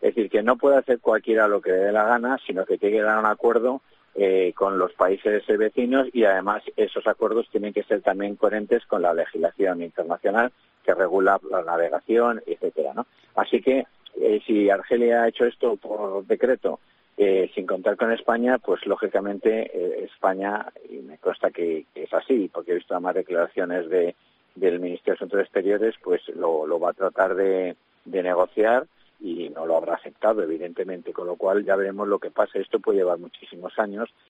Es decir, que no puede hacer cualquiera lo que le dé la gana, sino que tiene que dar un acuerdo con los países vecinos, y además esos acuerdos tienen que ser también coherentes con la legislación internacional que regula la navegación, etcétera, ¿no? Así que si Argelia ha hecho esto por decreto, sin contar con España, pues lógicamente España, y me consta que es así, porque he visto además declaraciones del Ministerio de Asuntos Exteriores, pues lo va a tratar de negociar, y no lo habrá aceptado, evidentemente, con lo cual ya veremos lo que pasa. Esto puede llevar muchísimos años,